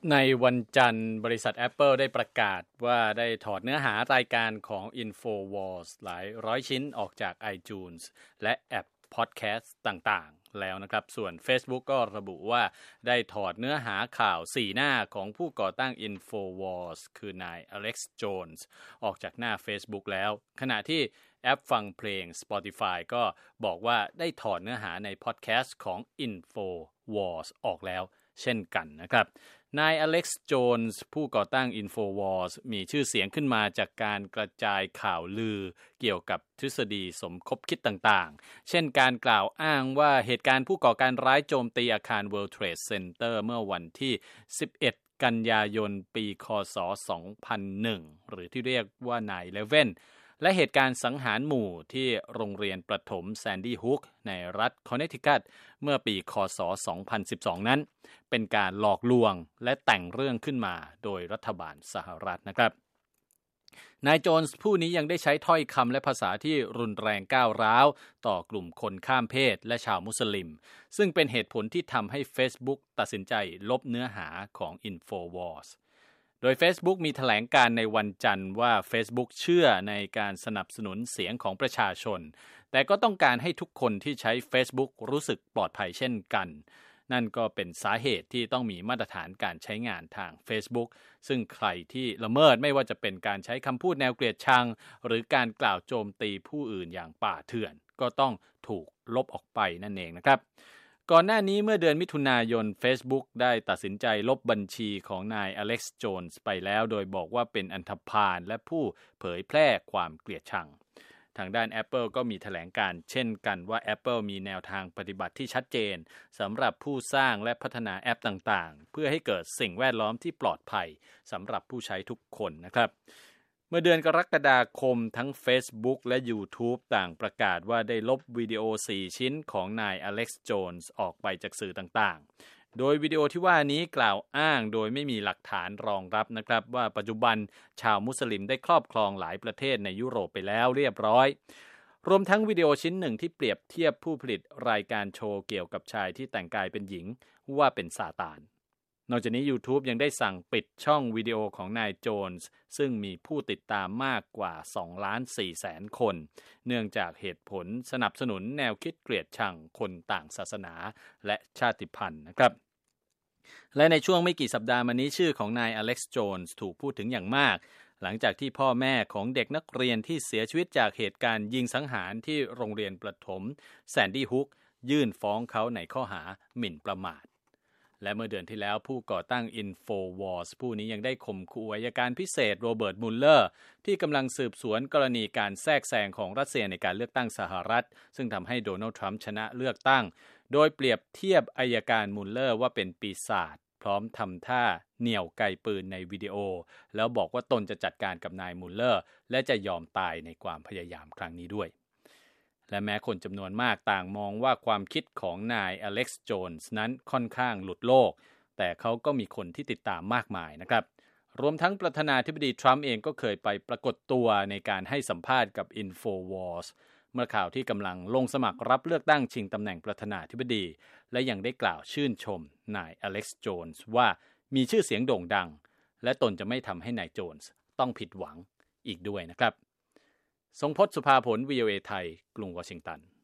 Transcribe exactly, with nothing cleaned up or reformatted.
ในวันจันทร์บริษัท Apple ได้ประกาศว่าได้ถอดเนื้อหารายการของ InfoWars หลายร้อยชิ้นออกจาก iTunes และแอปพอดแคสต์ต่างๆแล้วนะครับส่วน Facebook ก็ระบุว่าได้ถอดเนื้อหาข่าวสี่หน้าของผู้ก่อตั้ง InfoWars คือนายอเล็กซ์โจนส์ออกจากหน้า Facebook แล้วขณะที่แอปฟังเพลง Spotify ก็บอกว่าได้ถอดเนื้อหาในพอดแคสต์ของ InfoWars ออกแล้วเช่นกันนะครับนายอเล็กซ์โจนส์ผู้ก่อตั้ง InfoWars มีชื่อเสียงขึ้นมาจากการกระจายข่าวลือเกี่ยวกับทฤษฎีสมคบคิดต่างๆเช่นการกล่าวอ้างว่าเหตุการณ์ผู้ก่อการร้ายโจมตีอาคาร World Trade Center เมื่อวันที่สิบเอ็ดกันยายนปีค.ศ. สองพันหนึ่งหรือที่เรียกว่า ไนน์ อีเลฟเว่นและเหตุการณ์สังหารหมู่ที่โรงเรียนประถมแซนดี้ฮุกในรัฐคอนเนตทิคัตเมื่อปีค.ศ. สองพันสิบสองนั้นเป็นการหลอกลวงและแต่งเรื่องขึ้นมาโดยรัฐบาลสหรัฐนะครับนายโจนส์ผู้นี้ยังได้ใช้ถ้อยคำและภาษาที่รุนแรงก้าวร้าวต่อกลุ่มคนข้ามเพศและชาวมุสลิมซึ่งเป็นเหตุผลที่ทำให้ Facebook ตัดสินใจลบเนื้อหาของ InfoWarsโดย Facebook มีแถลงการในวันจันทร์ว่า Facebook เชื่อในการสนับสนุนเสียงของประชาชนแต่ก็ต้องการให้ทุกคนที่ใช้ Facebook รู้สึกปลอดภัยเช่นกันนั่นก็เป็นสาเหตุที่ต้องมีมาตรฐานการใช้งานทาง Facebook ซึ่งใครที่ละเมิดไม่ว่าจะเป็นการใช้คำพูดแนวเกลียดชังหรือการกล่าวโจมตีผู้อื่นอย่างป่าเถื่อนก็ต้องถูกลบออกไปนั่นเองนะครับก่อนหน้านี้เมื่อเดือนมิถุนายน Facebook ได้ตัดสินใจลบบัญชีของนายอเล็กซ์โจนส์ไปแล้วโดยบอกว่าเป็นอันธพาลและผู้เผยแพร่ความเกลียดชังทางด้าน Apple ก็มีแถลงการเช่นกันว่า Apple มีแนวทางปฏิบัติที่ชัดเจนสำหรับผู้สร้างและพัฒนาแอปต่างๆเพื่อให้เกิดสิ่งแวดล้อมที่ปลอดภัยสำหรับผู้ใช้ทุกคนนะครับเมื่อเดือนกรกฎาคมทั้ง Facebook และ YouTube ต่างประกาศว่าได้ลบวิดีโอสี่ชิ้นของนายอเล็กซ์โจนส์ออกไปจากสื่อต่างๆโดยวิดีโอที่ว่านี้กล่าวอ้างโดยไม่มีหลักฐานรองรับนะครับว่าปัจจุบันชาวมุสลิมได้ครอบครองหลายประเทศในยุโรปไปแล้วเรียบร้อยรวมทั้งวิดีโอชิ้นหนึ่งที่เปรียบเทียบผู้ผลิตรายการโชว์เกี่ยวกับชายที่แต่งกายเป็นหญิงว่าเป็นซาตานนอกจากนี้ YouTube ยังได้สั่งปิดช่องวิดีโอของนายโจนส์ซึ่งมีผู้ติดตามมากกว่า สองล้านสี่แสน คนเนื่องจากเหตุผลสนับสนุนแนวคิดเกลียดชังคนต่างศาสนาและชาติพันธุ์นะครับและในช่วงไม่กี่สัปดาห์มานี้ชื่อของนายอเล็กซ์โจนส์ถูกพูดถึงอย่างมากหลังจากที่พ่อแม่ของเด็กนักเรียนที่เสียชีวิตจากเหตุการณ์ยิงสังหารที่โรงเรียนประถมแซนดี้ฮุกยื่นฟ้องเขาในข้อหาหมิ่นประมาทและเมื่อเดือนที่แล้วผู้ก่อตั้ง InfoWars ผู้นี้ยังได้ข่มขู่อัยการพิเศษโรเบิร์ตมุลเลอร์ที่กำลังสืบสวนกรณีการแทรกแซงของรัสเซียในการเลือกตั้งสหรัฐซึ่งทำให้โดนัลด์ทรัมป์ชนะเลือกตั้งโดยเปรียบเทียบอัยการมุลเลอร์ว่าเป็นปีศาจพร้อมทำท่าเหนี่ยวไกปืนในวิดีโอแล้วบอกว่าตนจะจัดการกับนายมุลเลอร์และจะยอมตายในความพยายามครั้งนี้ด้วยและแม้คนจำนวนมากต่างมองว่าความคิดของนายอเล็กซ์โจนส์นั้นค่อนข้างหลุดโลกแต่เขาก็มีคนที่ติดตามมากมายนะครับรวมทั้งประธานาธิบดีทรัมป์เองก็เคยไปปรากฏตัวในการให้สัมภาษณ์กับ InfoWars เมื่อข่าวที่กำลังลงสมัครรับเลือกตั้งชิงตำแหน่งประธานาธิบดีและยังได้กล่าวชื่นชมนายอเล็กซ์โจนส์ว่ามีชื่อเสียงโด่งดังและตนจะไม่ทำให้นายโจนส์ต้องผิดหวังอีกด้วยนะครับทรงพจน์ สุภาผล วี โอ เอ ไทยกรุงวอชิงตัน